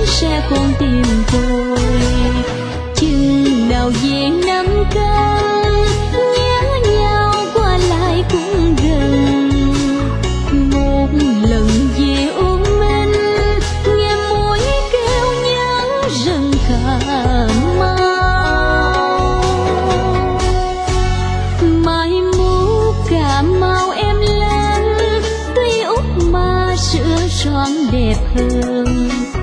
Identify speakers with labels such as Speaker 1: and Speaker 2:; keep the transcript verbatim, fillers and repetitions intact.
Speaker 1: sẽ con tìm tôi. Chừng nào về năm căn nhớ nhau qua lại cũng gần. Một lần về U Minh nghe muối kêu nhớ rừng Cà Mau. Mai mốt Cà Mau em lên, tuy út mà sữa son đẹp hơn.